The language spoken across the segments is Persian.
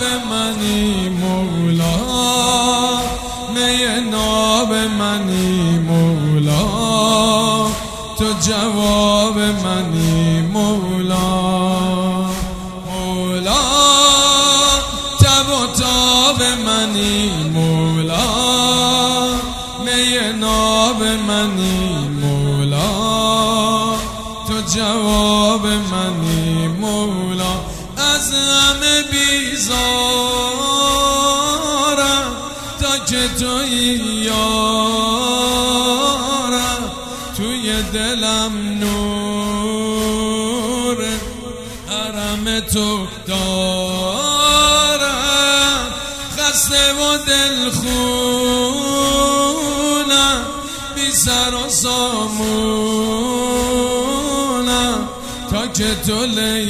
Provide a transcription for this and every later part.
منی مولا، می ناب منی مولا، تو جواب منی مولا. مولا تب و تاب منی مولا، می ناب منی مولا، تو جواب منی مولا. از همه بیزارم تا که تویی یارم، توی دلم نور حرم تو دارم. خسته و دلخونم، بی سر و سامونم، تا که تو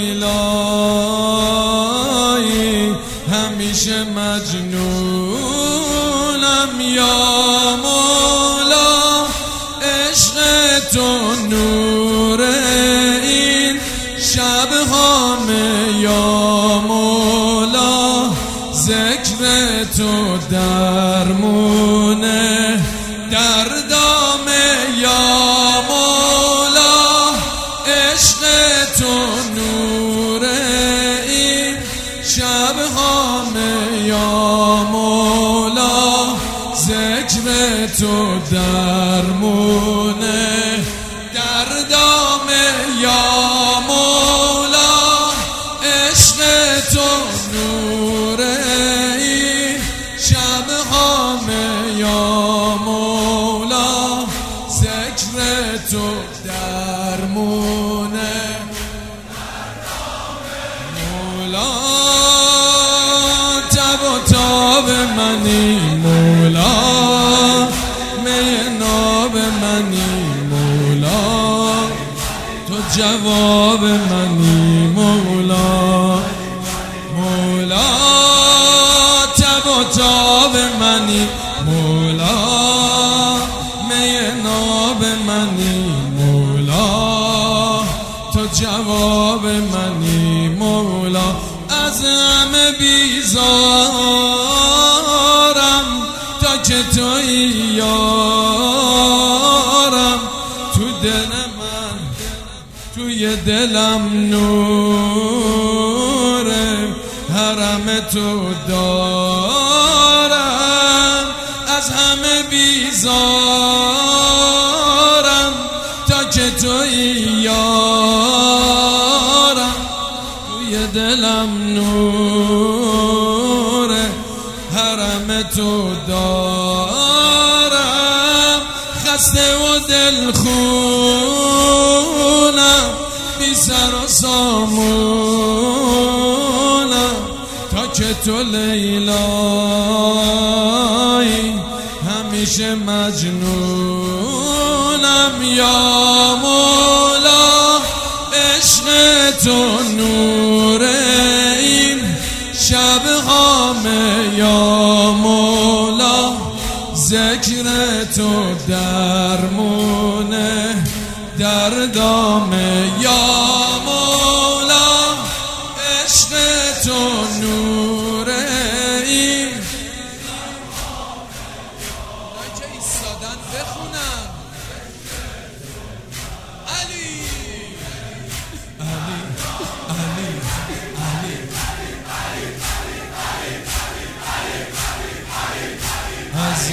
لیلایی همیشه مجنونم. یا مولا عشق تو نور این شب هامه، یا مولا ذکر تو درمونه دردامه. یا مولا عشق تو نور این شب هامه، یا مولا ذکر تو درمونه دردامه. یا مولا عشق تو نور این شب هامه، یا مولا ذکر تو درمونه. مولا تب و تاب منی مولا، می ناب منی مولا، تو جواب منی مولا. مولا تب و تاب منی مولا، می ناب منی مولا، تو جواب منی مولا. از همه بیزارم تا که تویی یارم، تو دل من توی دلم نور حرم تو دارم. از همه بیزارم تا که تویی یارم، توی دلم نور حرم تو دارم. خسته و دلخونم، بی سر و سامونم، تا که تو لیلایی همیشه مجنونم. یا مولا عشق تو نور این شب هامه، یا مولا ذکر تو درمونه دردامه. یا مولا عشق تو نور این که ایستادن بخونم. علی علی علی علی از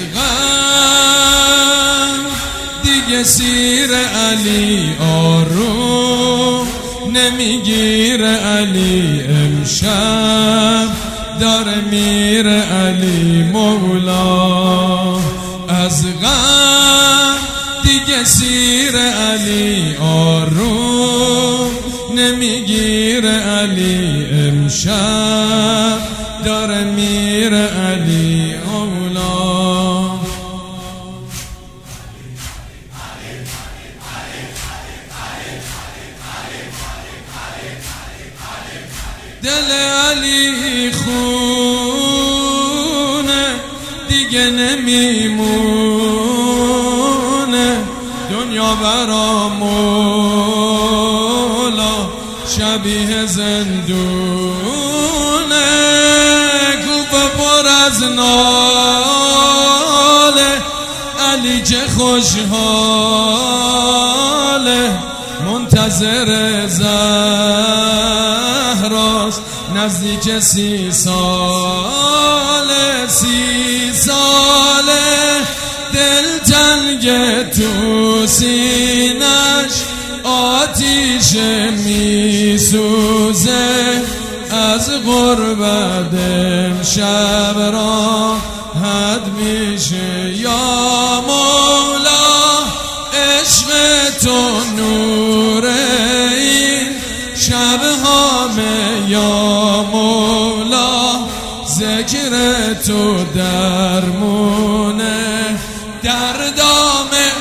غم دیگه سیر علی آروم نمیگیر. علی امشب داره میره علی مولا. از غم دیگه سیر علی آروم نمیگیر. علی امشب داره میره علی مولا. دل علی خونه دیگه نمیمونه، دنیا برا مولا شبیه زندونه. ناله، علی چه خوشحاله، منتظر زهراست نزدیک 30 ساله. 30 ساله دلتنگ تو سینش آتیش میسوزه، از غربت امشب راحت میشه. یا مولا عشق تو نور این شب‌هامه، یا مولا ذکر تو درمونه دردامه.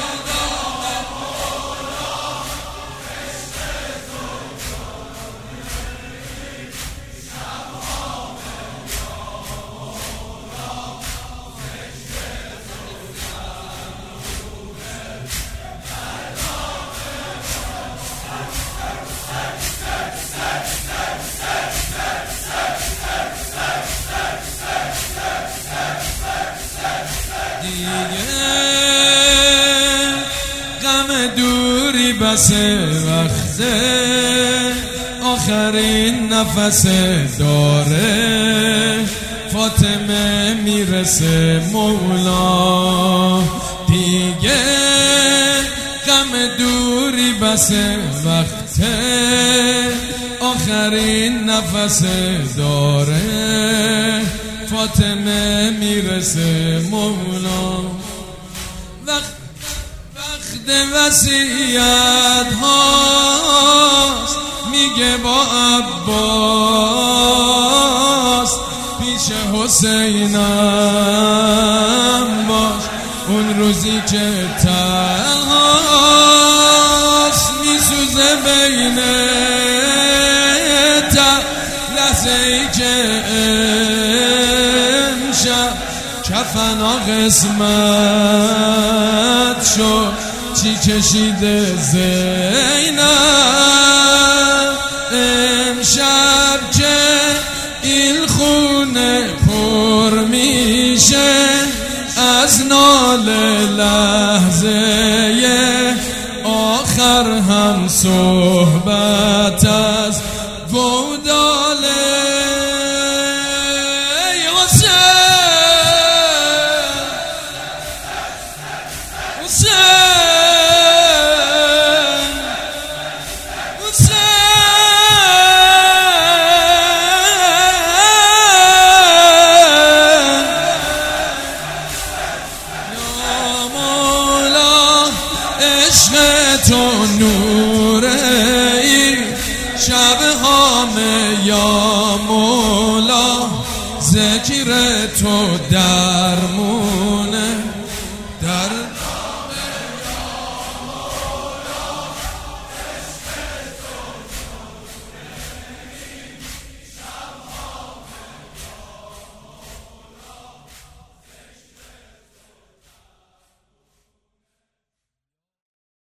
غم دوری بس وقته، آخرین نفس داره، فاطمه میرسه مولا دیگه. غم دوری بس وقته، آخرین نفس داره، فاطمه میرسه مولا. وقت وصیت هاست، میگه با عباس پیش حسینم باش، اون روزی که تنهاست میسوزه بین لحظه ای که امشب کفنا قسمت شد، چی کشیده زینب امشب که این خونه پر میشه از ناله. لحظه آخر هم صحبت از گوداله. تو نور این شب‌هامه، یا مولا ذکر تو درمون